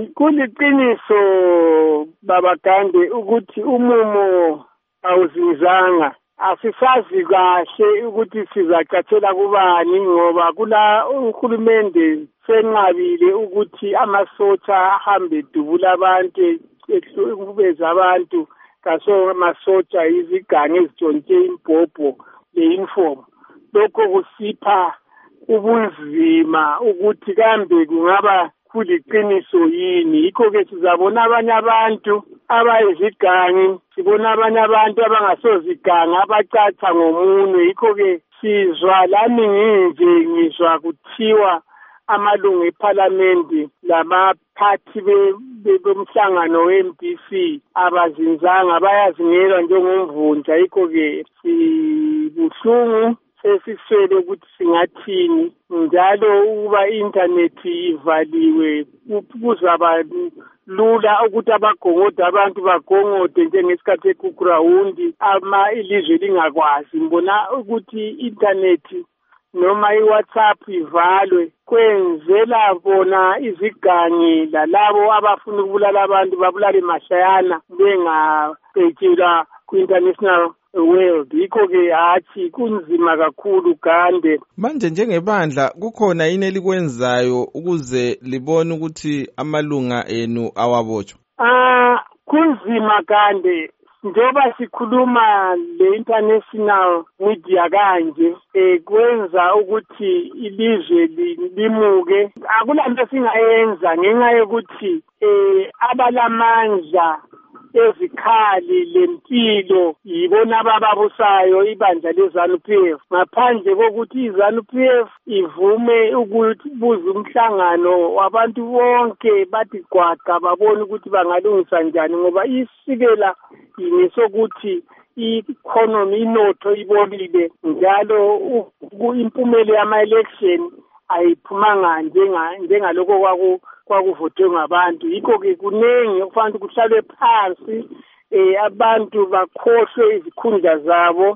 Kuliqiniso baba Gande ukuthi umumo awuzinzanga. Asisazi kahle ukuthi sizacathela kubani ngoba kula uhulumende senqabile ukuthi amasotsha ahambe edubula abantu ehlubeza abantu kaso amasotsha izigange ezitshontshe imbhobho le-uniform. Lokho kusipha ubunzima ukuthi kambe kungaba kuliqiniso yini. Yikho-ke sizabona abanye abantu abayizigangi, sibona abanye abantu abangasozigangi abacaca ngomunwe. Yikho-ke sizwa lami ngizwa kuthiwa amalungu ephalamende labaphathi bomhlangano we-MDC abazinzanga bayazingela njengomvunja. Yikho-ke sibuhlungu sesiswele ukuthi singathini njalo ukuba i-internethi ivaliwe kuzaba lula ukuthi abagongode abantu bagongode njengesikhathi ekugrawundi ilizwe lingakwazi. Ngibona ukuthi i-internethi noma i-WhatsApp ivalwe kwenzela bona izigangi lalabo abafuna ukubulala abantu babulale mashayana bengabhetshelwa ku-international world. Yikho-ke hathi kunzima kakhulu Gande. Manje njengebandla kukhona yini elikwenzayo ukuze libone ukuthi amalunga enu awabotshwa? Kunzima Gande. Njoba sikhuluma le-international media kanje kwenza ukuthi ilizwe limuke. Akulanto singayenza ngenxa yokuthi abalamandla ezikhali lempilo yibona abababusayo ibandla le-ZANU-PF. Ngaphandle kokuthi i-ZANU-PF ivume ukubuza umhlangano wabantu bonke bathi gwaqa babone ukuthi bangalungisa njani ngoba isikela ngisokuthi i-economy inotho ibolile njalo impumela yama-election ayiphumanga njengalokho kwakuvotwe ngabantu. Yikho-ke kuningi okufanele kuhlalwe phansi abantu bakhohlwe izikhundla zabo